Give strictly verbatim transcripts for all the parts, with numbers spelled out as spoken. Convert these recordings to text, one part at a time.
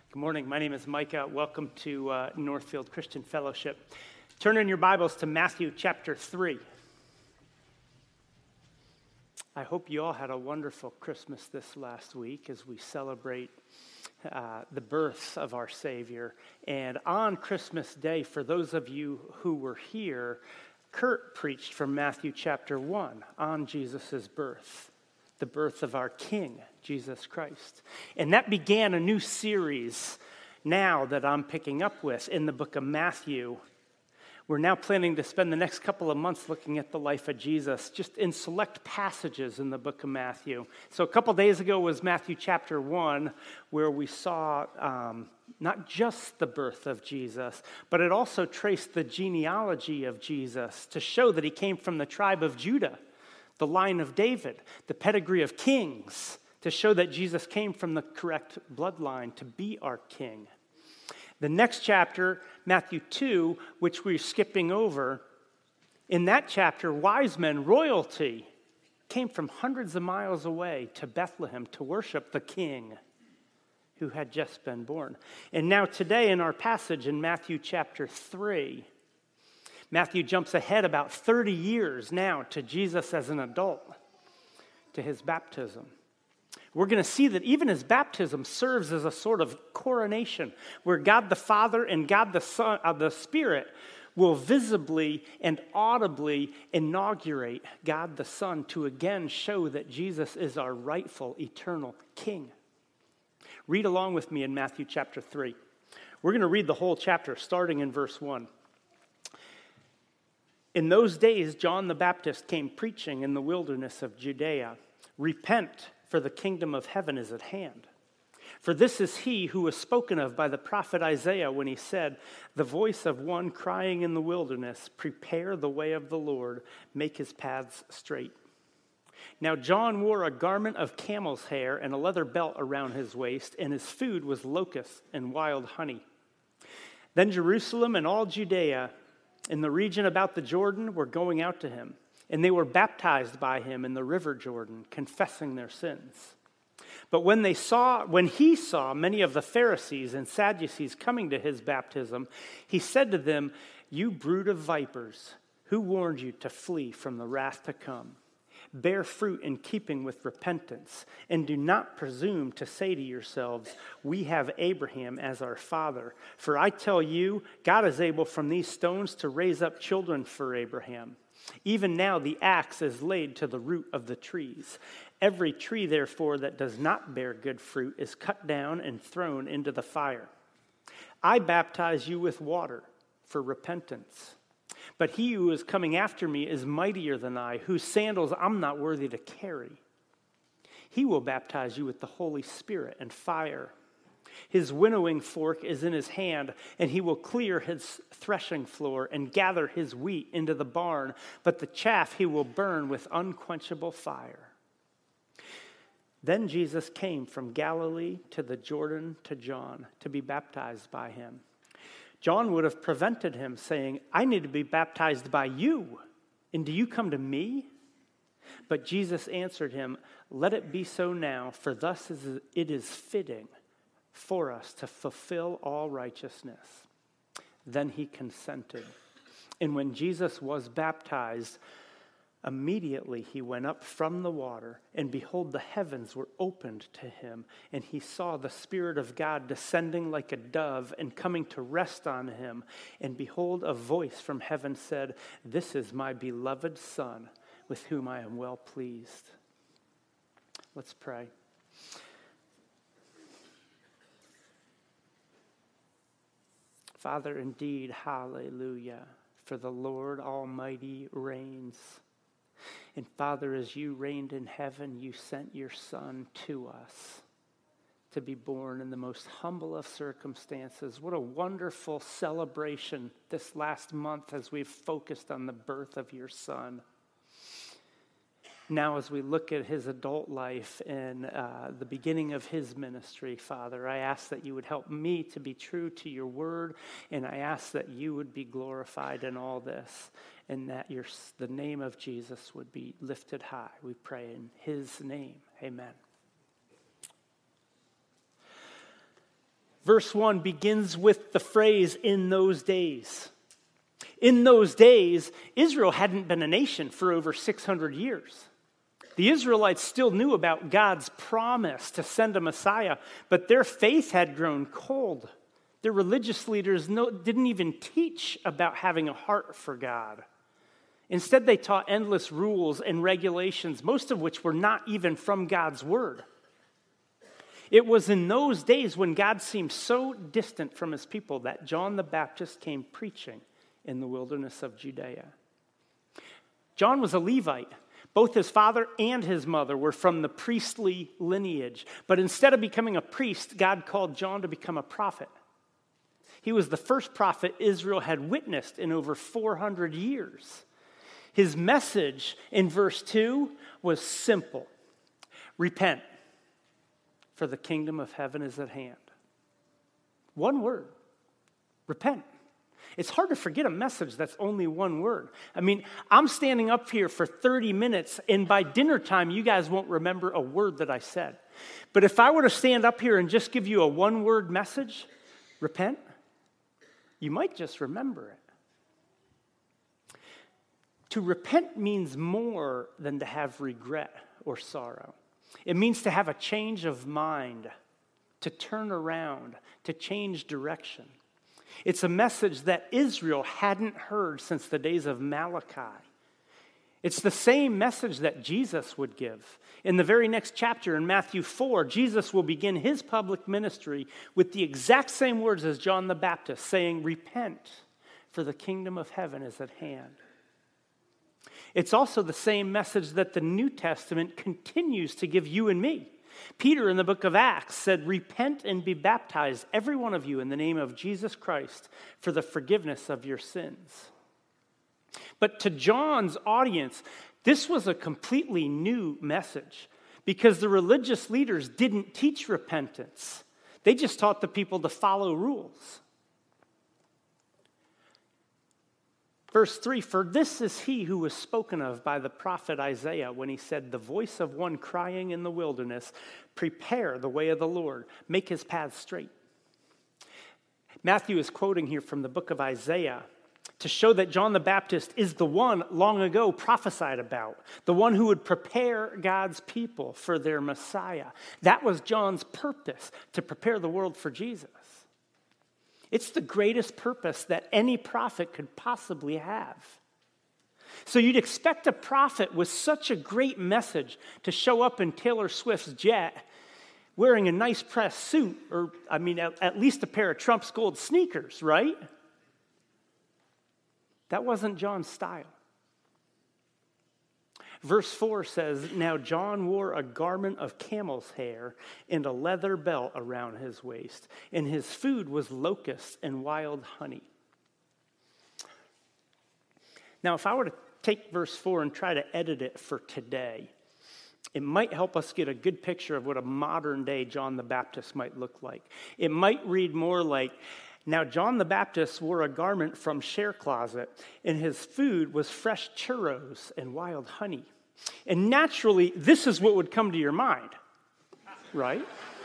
Good morning. My name is Micah. Welcome to uh, Northfield Christian Fellowship. Turn in your Bibles to Matthew chapter three. I hope you all had a wonderful Christmas this last week as we celebrate uh, the birth of our Savior. And on Christmas Day, for those of you who were here, Kurt preached from Matthew chapter one on Jesus' birth, the birth of our King, Jesus Christ. And that began a new series now that I'm picking up with in the book of Matthew. We're now planning to spend the next couple of months looking at the life of Jesus, just in select passages in the book of Matthew. So a couple days ago was Matthew chapter one, where we saw um, not just the birth of Jesus, but it also traced the genealogy of Jesus to show that he came from the tribe of Judah, the line of David, the pedigree of kings, to show that Jesus came from the correct bloodline to be our king. The next chapter, Matthew two, which we're skipping over, in that chapter, wise men, royalty, came from hundreds of miles away to Bethlehem to worship the king who had just been born. And now today in our passage in Matthew chapter three, Matthew jumps ahead about thirty years now to Jesus as an adult, to his baptism. We're going to see that even his baptism serves as a sort of coronation, where God the Father and God the Son, uh, the Spirit will visibly and audibly inaugurate God the Son to again show that Jesus is our rightful eternal King. Read along with me in Matthew chapter three. We're going to read the whole chapter starting in verse one. In those days, John the Baptist came preaching in the wilderness of Judea, "Repent, for the kingdom of heaven is at hand. For this is he who was spoken of by the prophet Isaiah when he said, 'The voice of one crying in the wilderness, prepare the way of the Lord, make his paths straight.' Now John wore a garment of camel's hair and a leather belt around his waist, and his food was locusts and wild honey. Then Jerusalem and all Judea in the region about the Jordan were going out to him, and they were baptized by him in the river Jordan, confessing their sins. But when they saw, when he saw many of the Pharisees and Sadducees coming to his baptism, he said to them, 'You brood of vipers, who warned you to flee from the wrath to come? Bear fruit in keeping with repentance, and do not presume to say to yourselves, we have Abraham as our father. For I tell you, God is able from these stones to raise up children for Abraham. Even now the axe is laid to the root of the trees. Every tree, therefore, that does not bear good fruit is cut down and thrown into the fire. I baptize you with water for repentance. But he who is coming after me is mightier than I, whose sandals I'm not worthy to carry. He will baptize you with the Holy Spirit and fire. His winnowing fork is in his hand, and he will clear his threshing floor and gather his wheat into the barn, but the chaff he will burn with unquenchable fire.' Then Jesus came from Galilee to the Jordan to John to be baptized by him. John would have prevented him, saying, 'I need to be baptized by you, and do you come to me?' But Jesus answered him, 'Let it be so now, for thus is it is fitting for us to fulfill all righteousness.' Then he consented. And when Jesus was baptized, immediately he went up from the water, and behold, the heavens were opened to him, and he saw the Spirit of God descending like a dove and coming to rest on him. And behold, a voice from heaven said, 'This is my beloved Son, with whom I am well pleased.'" Let's pray. Father, indeed, hallelujah, for the Lord Almighty reigns. And Father, as you reigned in heaven, you sent your Son to us to be born in the most humble of circumstances. What a wonderful celebration this last month as we've focused on the birth of your Son. Now, as we look at his adult life and uh, the beginning of his ministry, Father, I ask that you would help me to be true to your word, and I ask that you would be glorified in all this, and that your, the name of Jesus would be lifted high. We pray in his name. Amen. Verse one begins with the phrase, in those days. In those days, Israel hadn't been a nation for over six hundred years. The Israelites still knew about God's promise to send a Messiah, but their faith had grown cold. Their religious leaders no, didn't even teach about having a heart for God. Instead, they taught endless rules and regulations, most of which were not even from God's word. It was in those days when God seemed so distant from his people that John the Baptist came preaching in the wilderness of Judea. John was a Levite. Both his father and his mother were from the priestly lineage. But instead of becoming a priest, God called John to become a prophet. He was the first prophet Israel had witnessed in over four hundred years. His message in verse two was simple. Repent, for the kingdom of heaven is at hand. One word. Repent. It's hard to forget a message that's only one word. I mean, I'm standing up here for thirty minutes, and by dinner time, you guys won't remember a word that I said. But if I were to stand up here and just give you a one-word message, repent, you might just remember it. To repent means more than to have regret or sorrow. It means to have a change of mind, to turn around, to change direction. It's a message that Israel hadn't heard since the days of Malachi. It's the same message that Jesus would give. In the very next chapter, in Matthew four, Jesus will begin his public ministry with the exact same words as John the Baptist, saying, repent, for the kingdom of heaven is at hand. It's also the same message that the New Testament continues to give you and me. Peter in the book of Acts said, repent and be baptized, every one of you, in the name of Jesus Christ for the forgiveness of your sins. But to John's audience, this was a completely new message because the religious leaders didn't teach repentance. They just taught the people to follow rules. Verse three, for this is he who was spoken of by the prophet Isaiah when he said, the voice of one crying in the wilderness, prepare the way of the Lord, make his path straight. Matthew is quoting here from the book of Isaiah to show that John the Baptist is the one long ago prophesied about, the one who would prepare God's people for their Messiah. That was John's purpose, to prepare the world for Jesus. It's the greatest purpose that any prophet could possibly have. So you'd expect a prophet with such a great message to show up in Taylor Swift's jet wearing a nice pressed suit, or, I mean, at, at least a pair of Trump's gold sneakers, right? That wasn't John's style. Verse four says, now John wore a garment of camel's hair and a leather belt around his waist, and his food was locusts and wild honey. Now, if I were to take verse four and try to edit it for today, it might help us get a good picture of what a modern day John the Baptist might look like. It might read more like, now John the Baptist wore a garment from Share Closet, and his food was fresh churros and wild honey. And naturally, this is what would come to your mind, right?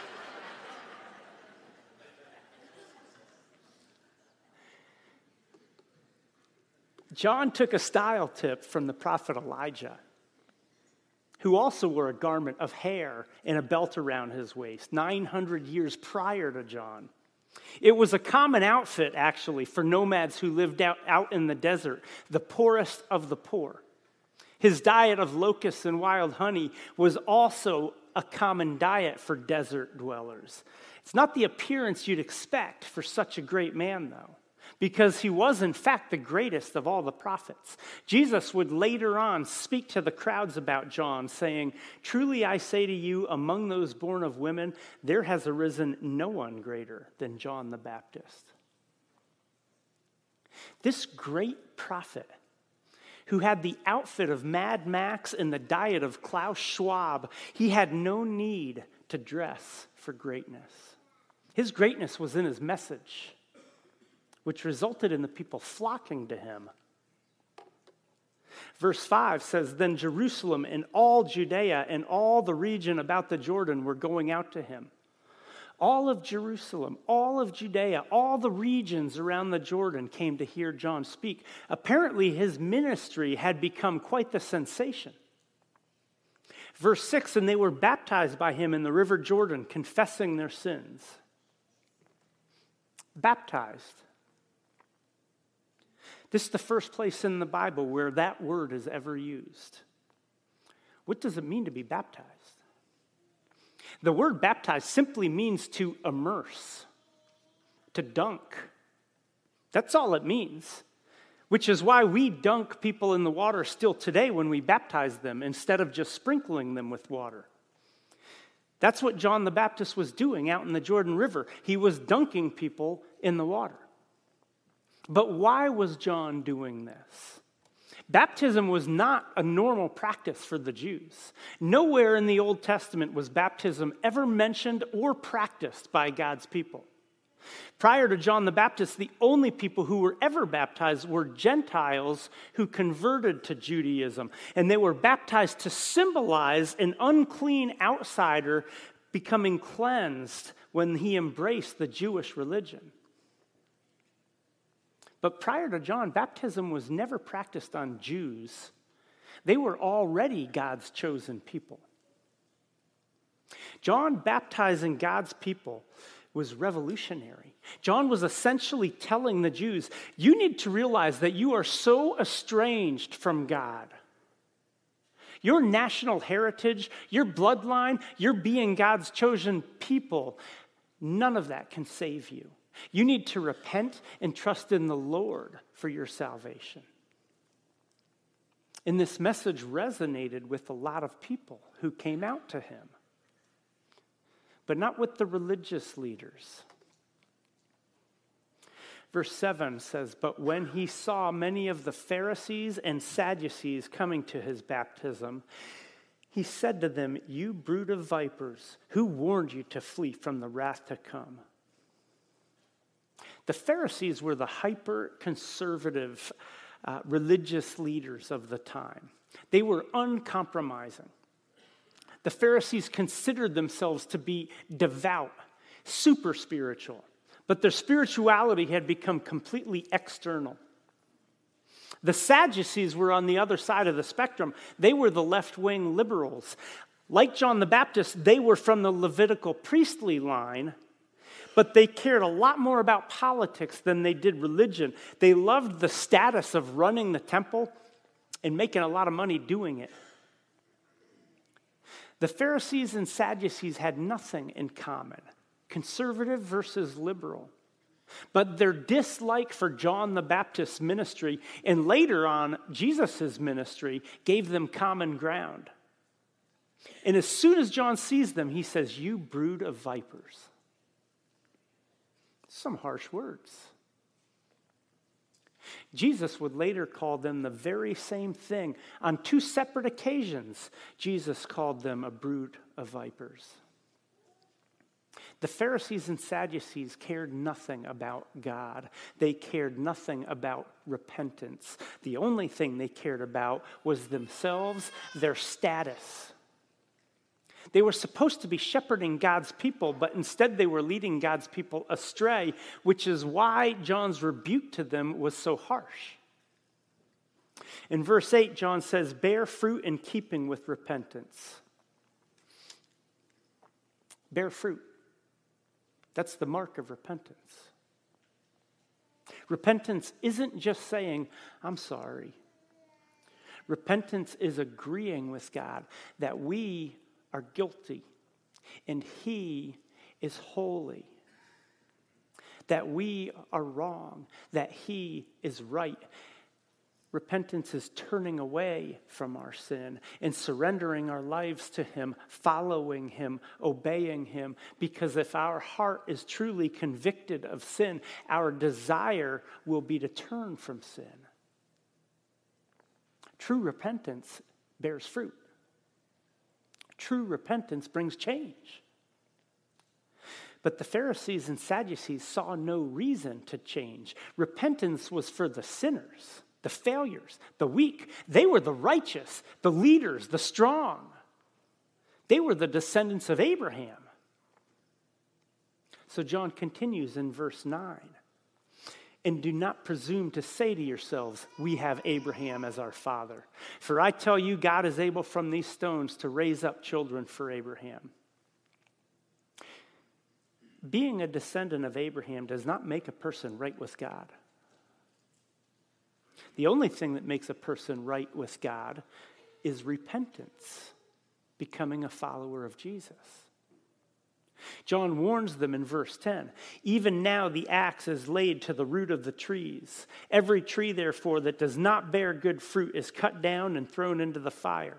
John took a style tip from the prophet Elijah, who also wore a garment of hair and a belt around his waist, nine hundred years prior to John. It was a common outfit, actually, for nomads who lived out, out in the desert, the poorest of the poor. His diet of locusts and wild honey was also a common diet for desert dwellers. It's not the appearance you'd expect for such a great man, though, because he was, in fact, the greatest of all the prophets. Jesus would later on speak to the crowds about John, saying, truly I say to you, among those born of women, there has arisen no one greater than John the Baptist. This great prophet, who had the outfit of Mad Max and the diet of Klaus Schwab, he had no need to dress for greatness. His greatness was in his message, which resulted in the people flocking to him. Verse five says, then Jerusalem and all Judea and all the region about the Jordan were going out to him. All of Jerusalem, all of Judea, all the regions around the Jordan came to hear John speak. Apparently, his ministry had become quite the sensation. Verse six, and they were baptized by him in the river Jordan, confessing their sins. Baptized. This is the first place in the Bible where that word is ever used. What does it mean to be baptized? The word baptized simply means to immerse, to dunk. That's all it means, which is why we dunk people in the water still today when we baptize them instead of just sprinkling them with water. That's what John the Baptist was doing out in the Jordan River. He was dunking people in the water. But why was John doing this? Baptism was not a normal practice for the Jews. Nowhere in the Old Testament was baptism ever mentioned or practiced by God's people. Prior to John the Baptist, the only people who were ever baptized were Gentiles who converted to Judaism. And they were baptized to symbolize an unclean outsider becoming cleansed when he embraced the Jewish religion. But prior to John, baptism was never practiced on Jews. They were already God's chosen people. John baptizing God's people was revolutionary. John was essentially telling the Jews, you need to realize that you are so estranged from God. Your national heritage, your bloodline, your being God's chosen people, none of that can save you. You need to repent and trust in the Lord for your salvation. And this message resonated with a lot of people who came out to him, but not with the religious leaders. Verse seven says, but when he saw many of the Pharisees and Sadducees coming to his baptism, he said to them, you brood of vipers, who warned you to flee from the wrath to come? The Pharisees were the hyper-conservative uh, religious leaders of the time. They were uncompromising. The Pharisees considered themselves to be devout, super spiritual, but their spirituality had become completely external. The Sadducees were on the other side of the spectrum. They were the left-wing liberals. Like John the Baptist, they were from the Levitical priestly line, but they cared a lot more about politics than they did religion. They loved the status of running the temple and making a lot of money doing it. The Pharisees and Sadducees had nothing in common, conservative versus liberal. But their dislike for John the Baptist's ministry and later on Jesus' ministry gave them common ground. And as soon as John sees them, he says, you brood of vipers. Some harsh words. Jesus would later call them the very same thing. On two separate occasions, Jesus called them a brood of vipers. The Pharisees and Sadducees cared nothing about God. They cared nothing about repentance. The only thing they cared about was themselves, their status. They were supposed to be shepherding God's people, but instead they were leading God's people astray, which is why John's rebuke to them was so harsh. In verse eight, John says, bear fruit in keeping with repentance. Bear fruit. That's the mark of repentance. Repentance isn't just saying, I'm sorry. Repentance is agreeing with God that we are guilty and he is holy, that we are wrong, that he is right. Repentance is turning away from our sin and surrendering our lives to him, following him, obeying him, because if our heart is truly convicted of sin, our desire will be to turn from sin. True repentance bears fruit. True repentance brings change. But the Pharisees and Sadducees saw no reason to change. Repentance was for the sinners, the failures, the weak. They were the righteous, the leaders, the strong. They were the descendants of Abraham. So John continues in verse nine. And do not presume to say to yourselves, we have Abraham as our father. For I tell you, God is able from these stones to raise up children for Abraham. Being a descendant of Abraham does not make a person right with God. The only thing that makes a person right with God is repentance, becoming a follower of Jesus. John warns them in verse ten, even now the axe is laid to the root of the trees. Every tree, therefore, that does not bear good fruit is cut down and thrown into the fire.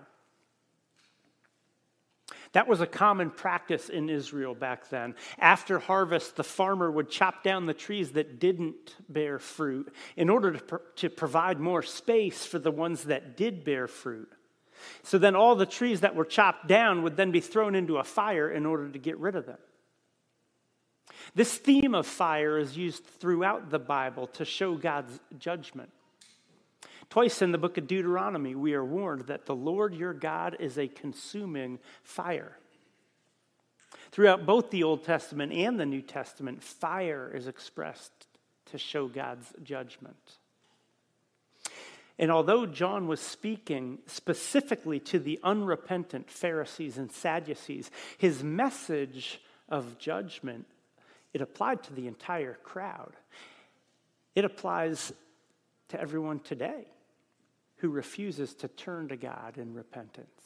That was a common practice in Israel back then. After harvest, the farmer would chop down the trees that didn't bear fruit in order to, pro- to provide more space for the ones that did bear fruit. So then all the trees that were chopped down would then be thrown into a fire in order to get rid of them. This theme of fire is used throughout the Bible to show God's judgment. Twice in the book of Deuteronomy, we are warned that the Lord your God is a consuming fire. Throughout both the Old Testament and the New Testament, fire is expressed to show God's judgment. And although John was speaking specifically to the unrepentant Pharisees and Sadducees, his message of judgment, it applied to the entire crowd. It applies to everyone today who refuses to turn to God in repentance.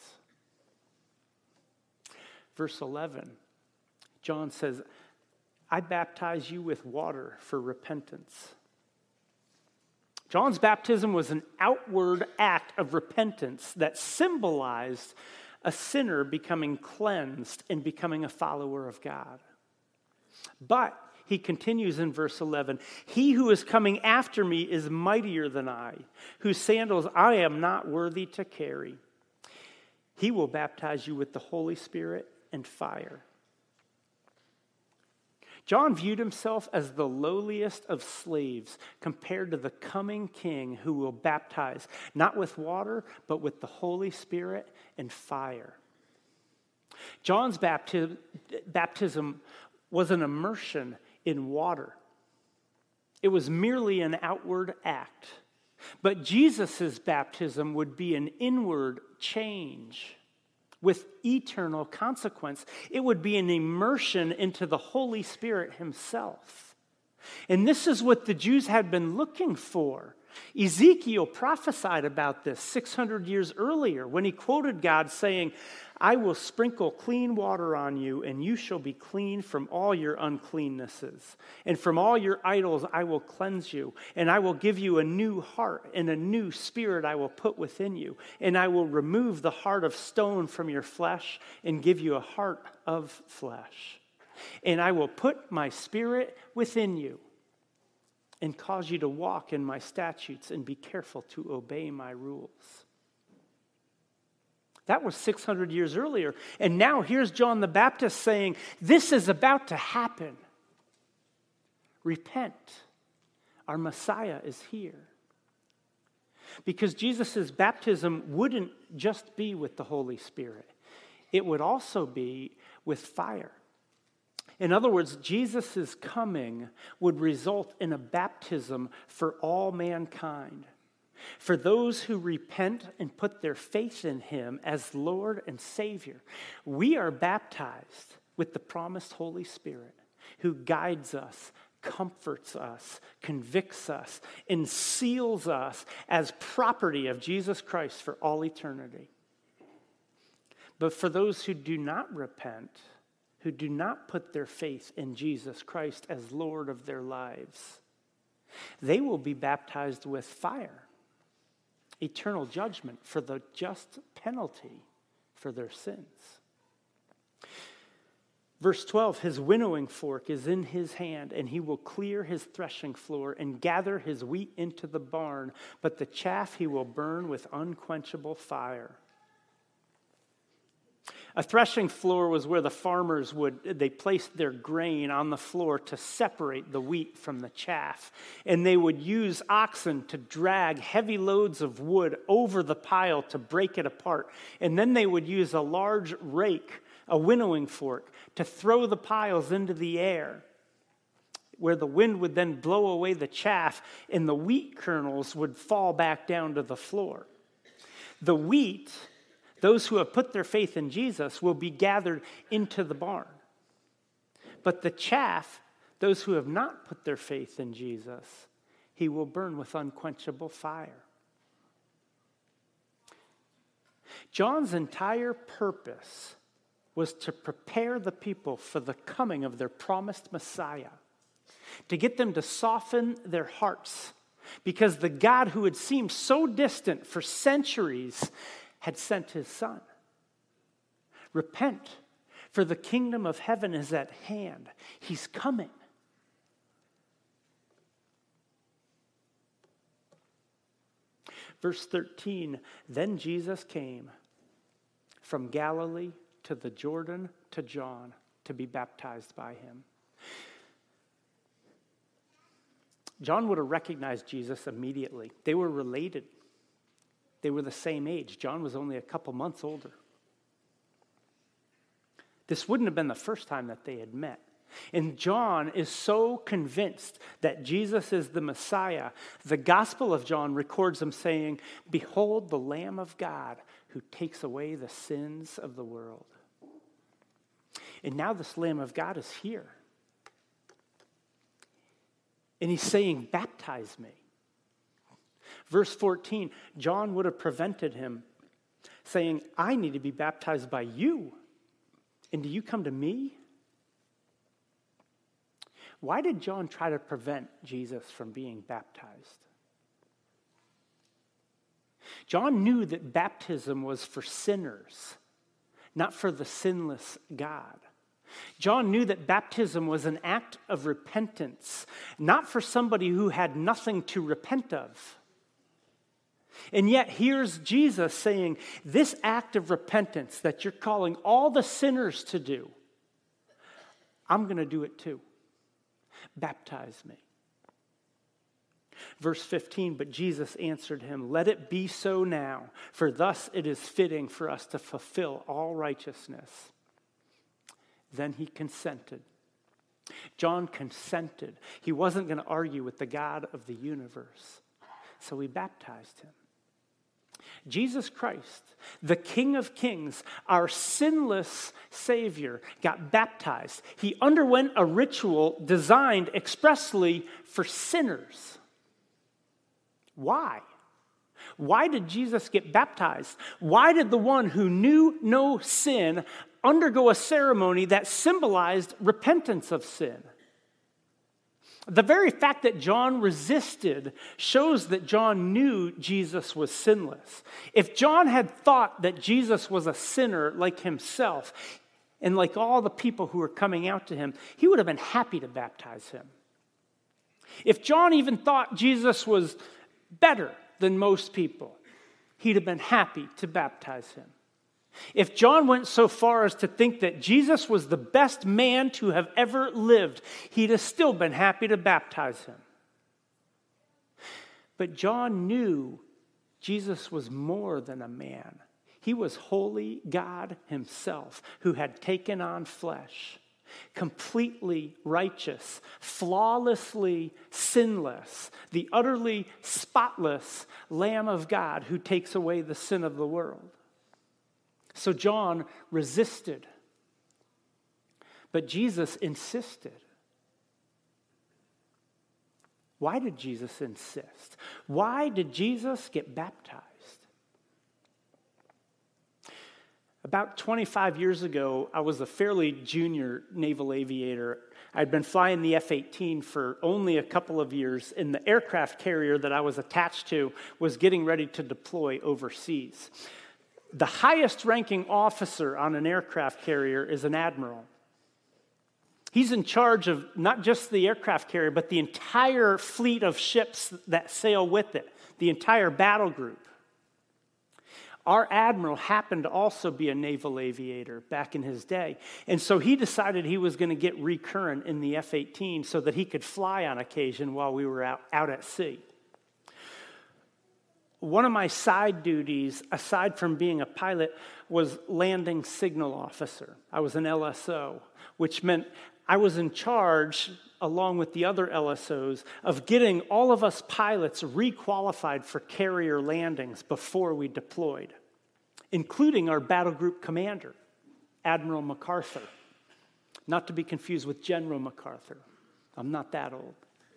Verse eleven, John says, I baptize you with water for repentance. John's baptism was an outward act of repentance that symbolized a sinner becoming cleansed and becoming a follower of God. But he continues in verse eleven, he who is coming after me is mightier than I, whose sandals I am not worthy to carry. He will baptize you with the Holy Spirit and fire. John viewed himself as the lowliest of slaves compared to the coming king who will baptize, not with water, but with the Holy Spirit and fire. John's bapti- baptism was an immersion in water. It was merely an outward act. But Jesus' baptism would be an inward change with eternal consequence. It would be an immersion into the Holy Spirit himself. And this is what the Jews had been looking for. Ezekiel prophesied about this six hundred years earlier when he quoted God saying, I will sprinkle clean water on you, and you shall be clean from all your uncleannesses. And from all your idols I will cleanse you, and I will give you a new heart, and a new spirit I will put within you. And I will remove the heart of stone from your flesh, and give you a heart of flesh. And I will put my spirit within you, and cause you to walk in my statutes, and be careful to obey my rules. That was six hundred years earlier. And now here's John the Baptist saying, this is about to happen. Repent. Our Messiah is here. Because Jesus' baptism wouldn't just be with the Holy Spirit. It would also be with fire. In other words, Jesus' coming would result in a baptism for all mankind. For those who repent and put their faith in him as Lord and Savior, we are baptized with the promised Holy Spirit who guides us, comforts us, convicts us, and seals us as property of Jesus Christ for all eternity. But for those who do not repent, who do not put their faith in Jesus Christ as Lord of their lives, they will be baptized with fire. Eternal judgment for the just penalty for their sins. Verse twelve, his winnowing fork is in his hand, and he will clear his threshing floor and gather his wheat into the barn, but the chaff he will burn with unquenchable fire. A threshing floor was where the farmers would, they placed their grain on the floor to separate the wheat from the chaff. And they would use oxen to drag heavy loads of wood over the pile to break it apart. And then they would use a large rake, a winnowing fork, to throw the piles into the air. where the wind would then blow away the chaff and the wheat kernels would fall back down to the floor. The wheat, those who have put their faith in Jesus, will be gathered into the barn. But the chaff, those who have not put their faith in Jesus, he will burn with unquenchable fire. John's entire purpose was to prepare the people for the coming of their promised Messiah, to get them to soften their hearts, because the God who had seemed so distant for centuries had sent his Son. Repent, for the kingdom of heaven is at hand. He's coming. Verse thirteen, then Jesus came from Galilee to the Jordan to John to be baptized by him. John would have recognized Jesus immediately. They were related. They were the same age. John was only a couple months older. This wouldn't have been the first time that they had met. And John is so convinced that Jesus is the Messiah, the Gospel of John records him saying, behold the Lamb of God who takes away the sins of the world. And now this Lamb of God is here. And he's saying, baptize me. Verse fourteen, John would have prevented him, saying, I need to be baptized by you. And do you come to me? Why did John try to prevent Jesus from being baptized? John knew that baptism was for sinners, not for the sinless God. John knew that baptism was an act of repentance, not for somebody who had nothing to repent of. And yet here's Jesus saying, this act of repentance that you're calling all the sinners to do, I'm going to do it too. Baptize me. Verse fifteen, but Jesus answered him, let it be so now, for thus it is fitting for us to fulfill all righteousness. Then he consented. John consented. He wasn't going to argue with the God of the universe. So he baptized him. Jesus Christ, the King of Kings, our sinless Savior, got baptized. He underwent a ritual designed expressly for sinners. Why? Why did Jesus get baptized? Why did the one who knew no sin undergo a ceremony that symbolized repentance of sin? The very fact that John resisted shows that John knew Jesus was sinless. If John had thought that Jesus was a sinner like himself and like all the people who were coming out to him, he would have been happy to baptize him. If John even thought Jesus was better than most people, he'd have been happy to baptize him. If John went so far as to think that Jesus was the best man to have ever lived, he'd have still been happy to baptize him. But John knew Jesus was more than a man. He was holy God himself who had taken on flesh, completely righteous, flawlessly sinless, the utterly spotless Lamb of God who takes away the sin of the world. So John resisted, but Jesus insisted. Why did Jesus insist? Why did Jesus get baptized? About twenty-five years ago, I was a fairly junior naval aviator. I'd been flying the F eighteen for only a couple of years, and the aircraft carrier that I was attached to was getting ready to deploy overseas. The highest ranking officer on an aircraft carrier is an admiral. He's in charge of not just the aircraft carrier, but the entire fleet of ships that sail with it, the entire battle group. Our admiral happened to also be a naval aviator back in his day. And so he decided he was going to get recurrent in the F eighteen so that he could fly on occasion while we were out, out at sea. One of my side duties, aside from being a pilot, was landing signal officer. I was an L S O, which meant I was in charge, along with the other L S Os, of getting all of us pilots requalified for carrier landings before we deployed, including our battle group commander, Admiral MacArthur. Not to be confused with General MacArthur. I'm not that old.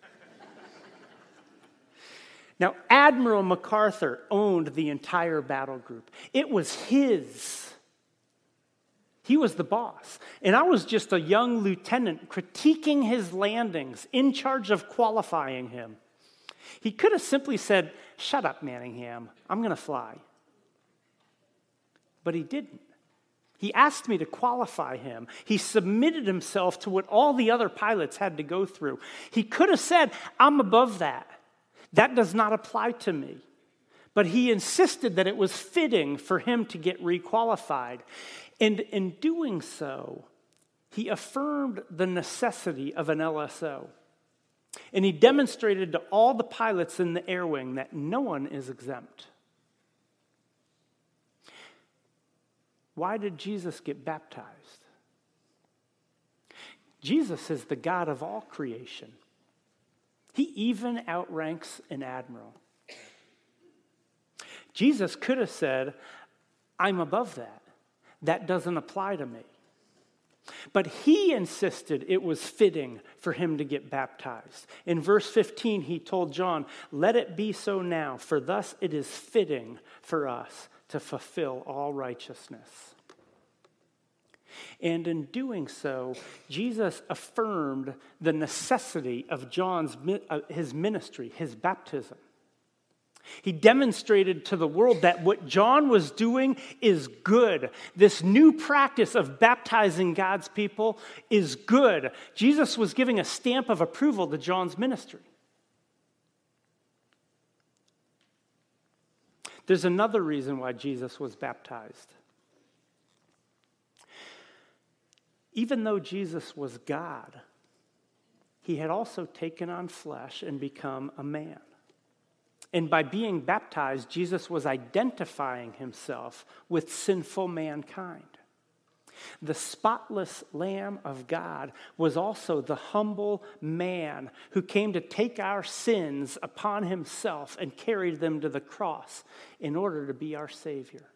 Now, Admiral MacArthur owned the entire battle group. It was his. He was the boss. And I was just a young lieutenant critiquing his landings, in charge of qualifying him. He could have simply said, "Shut up, Manningham. I'm going to fly." But he didn't. He asked me to qualify him. He submitted himself to what all the other pilots had to go through. He could have said, "I'm above that. That does not apply to me." But he insisted that it was fitting for him to get requalified. And in doing so, he affirmed the necessity of an L S O. And he demonstrated to all the pilots in the air wing that no one is exempt. Why did Jesus get baptized? Jesus is the God of all creation. He even outranks an admiral. Jesus could have said, "I'm above that. That doesn't apply to me." But he insisted it was fitting for him to get baptized. In verse fifteen, he told John, "Let it be so now, for thus it is fitting for us to fulfill all righteousness." And in doing so, Jesus affirmed the necessity of John's his ministry, his baptism. He demonstrated to the world that what John was doing is good. This new practice of baptizing God's people is good. Jesus was giving a stamp of approval to John's ministry. There's another reason why Jesus was baptized. Even though Jesus was God, he had also taken on flesh and become a man. And by being baptized, Jesus was identifying himself with sinful mankind. The spotless Lamb of God was also the humble man who came to take our sins upon himself and carried them to the cross in order to be our Savior.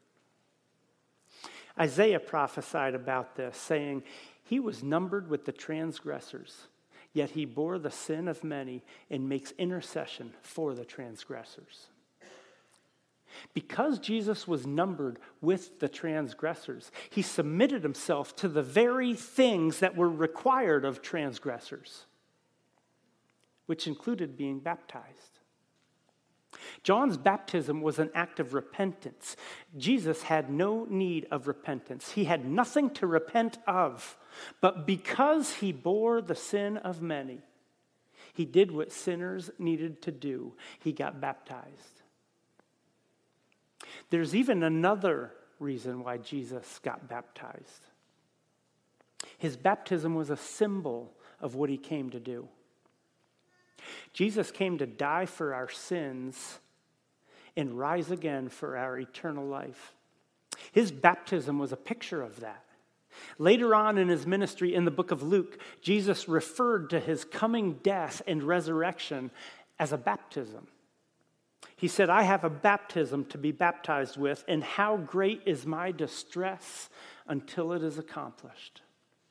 Isaiah prophesied about this, saying, "He was numbered with the transgressors, yet he bore the sin of many and makes intercession for the transgressors." Because Jesus was numbered with the transgressors, he submitted himself to the very things that were required of transgressors, which included being baptized. John's baptism was an act of repentance. Jesus had no need of repentance. He had nothing to repent of. But because he bore the sin of many, he did what sinners needed to do. He got baptized. There's even another reason why Jesus got baptized. His baptism was a symbol of what he came to do. Jesus came to die for our sins and rise again for our eternal life. His baptism was a picture of that. Later on in his ministry in the book of Luke, Jesus referred to his coming death and resurrection as a baptism. He said, "I have a baptism to be baptized with, and how great is my distress until it is accomplished."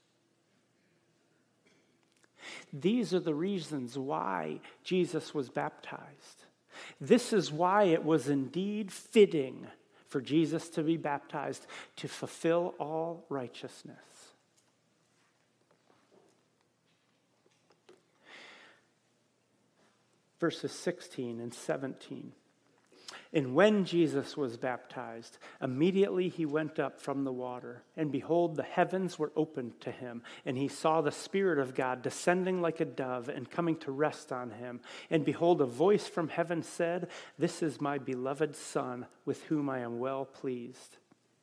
These are the reasons why Jesus was baptized. This is why it was indeed fitting for Jesus to be baptized, to fulfill all righteousness. Verses sixteen and seventeen. "And when Jesus was baptized, immediately he went up from the water, and behold, the heavens were opened to him, and he saw the Spirit of God descending like a dove and coming to rest on him. And behold, a voice from heaven said, 'This is my beloved Son, with whom I am well pleased.'"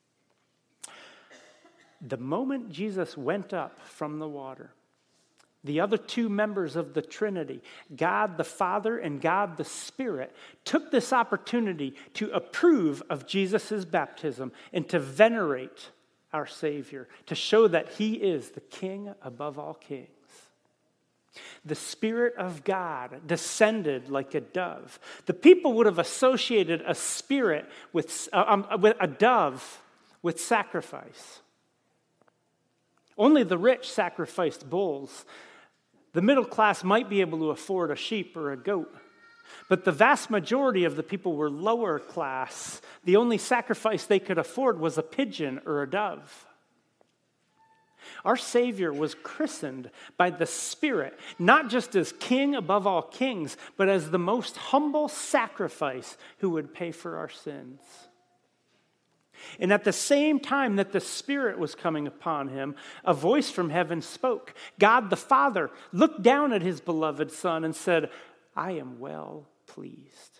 The moment Jesus went up from the water, the other two members of the Trinity, God the Father and God the Spirit, took this opportunity to approve of Jesus' baptism and to venerate our Savior, to show that he is the King above all kings. The Spirit of God descended like a dove. The people would have associated a spirit with, uh, um, with a dove with sacrifice. Only the rich sacrificed bulls. The middle class might be able to afford a sheep or a goat. But the vast majority of the people were lower class. The only sacrifice they could afford was a pigeon or a dove. Our Savior was christened by the Spirit, not just as King above all kings, but as the most humble sacrifice who would pay for our sins. And at the same time that the Spirit was coming upon him, a voice from heaven spoke. God the Father looked down at his beloved Son and said, I am well pleased.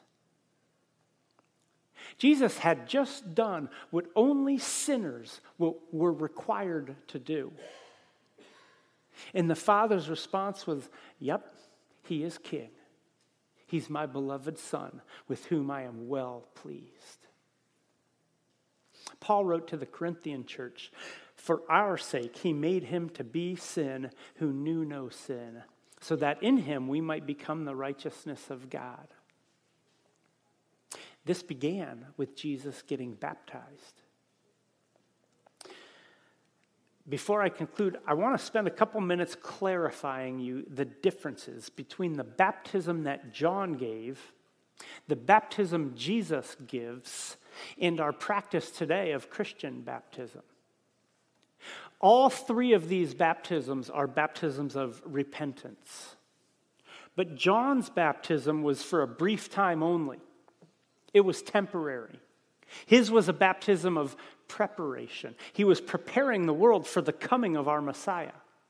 Jesus had just done what only sinners were required to do. And the Father's response was, yep, he is King. He's my beloved Son, with whom I am well pleased. Paul wrote to the Corinthian church, for our sake he made him to be sin who knew no sin, so that in him we might become the righteousness of God. This began with Jesus getting baptized. Before I conclude, I want to spend a couple minutes clarifying you the differences between the baptism that John gave, the baptism Jesus gives, and our practice today of Christian baptism. All three of these baptisms are baptisms of repentance. But John's baptism was for a brief time only. It was temporary. His was a baptism of preparation. He was preparing the world for the coming of our Messiah.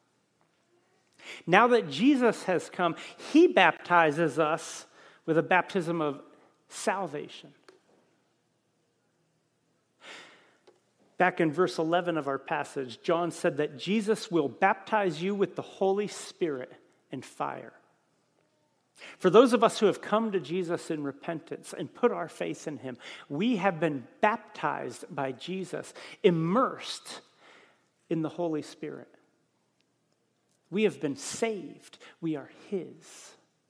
Now that Jesus has come, he baptizes us with a baptism of salvation. Back in verse eleven of our passage, John said that Jesus will baptize you with the Holy Spirit and fire. For those of us who have come to Jesus in repentance and put our faith in him, we have been baptized by Jesus, immersed in the Holy Spirit. We have been saved. We are his.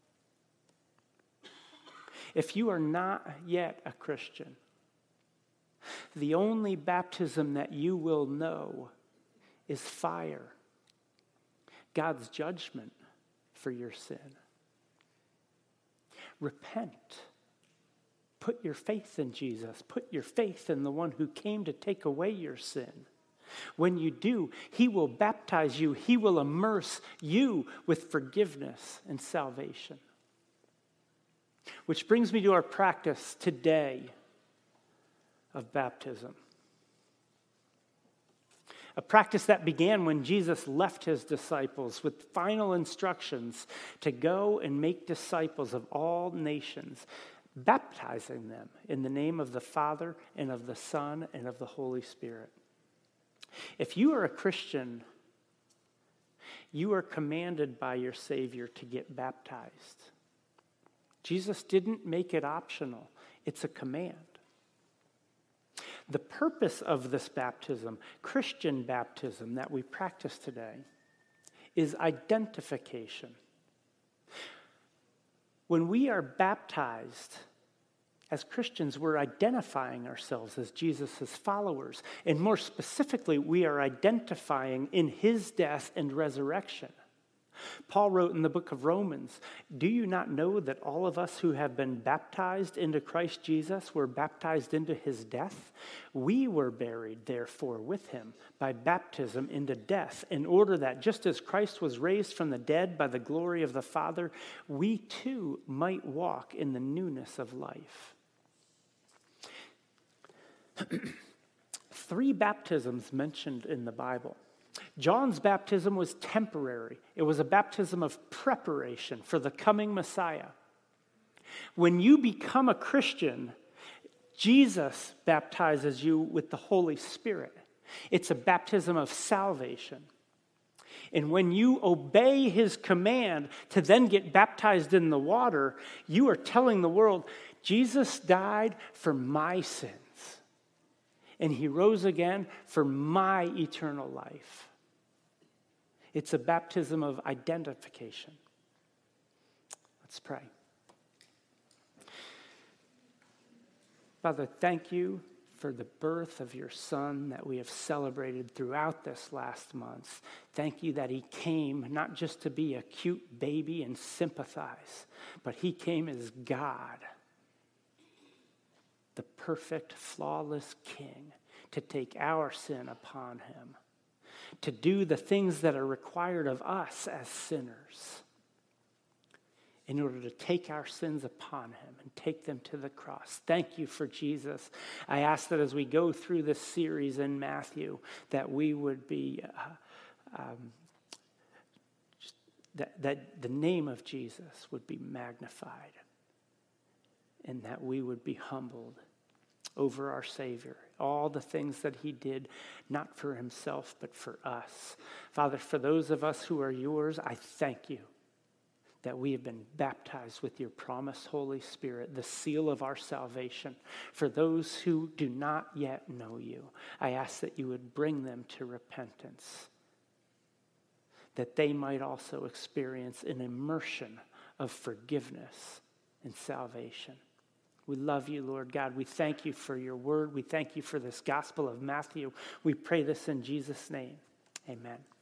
If you are not yet a Christian, the only baptism that you will know is fire, God's judgment for your sin. Repent. Put your faith in Jesus. Put your faith in the one who came to take away your sin. When you do, he will baptize you. He will immerse you with forgiveness and salvation. Which brings me to our practice today of baptism. A practice that began when Jesus left his disciples with final instructions to go and make disciples of all nations, baptizing them in the name of the Father and of the Son and of the Holy Spirit. If you are a Christian, you are commanded by your Savior to get baptized. Jesus didn't make it optional. It's a command. The purpose of this baptism, Christian baptism that we practice today, is identification. When we are baptized as Christians, we're identifying ourselves as Jesus' followers. And more specifically, we are identifying in his death and resurrection. Paul wrote in the book of Romans, do you not know that all of us who have been baptized into Christ Jesus were baptized into his death? We were buried, therefore, with him by baptism into death, in order that just as Christ was raised from the dead by the glory of the Father, we too might walk in the newness of life. Three baptisms mentioned in the Bible. John's baptism was temporary. It was a baptism of preparation for the coming Messiah. When you become a Christian, Jesus baptizes you with the Holy Spirit. It's a baptism of salvation. And when you obey his command to then get baptized in the water, you are telling the world, Jesus died for my sins. and he rose again for my eternal life. It's a baptism of identification. Let's pray. Father, thank you for the birth of your Son that we have celebrated throughout this last month. Thank you that he came not just to be a cute baby and sympathize, but he came as God, the perfect, flawless King, to take our sin upon him, to do the things that are required of us as sinners, in order to take our sins upon him and take them to the cross. Thank you for Jesus. I ask that as we go through this series in Matthew, that we would be, uh, um, just that, that the name of Jesus would be magnified, and that we would be humbled over our Savior, all the things that he did, not for himself, but for us. Father, for those of us who are yours, I thank you that we have been baptized with your promised Holy Spirit, the seal of our salvation. For those who do not yet know you, I ask that you would bring them to repentance, that they might also experience an immersion of forgiveness and salvation. We love you, Lord God. We thank you for your word. We thank you for this gospel of Matthew. We pray this in Jesus' name. Amen.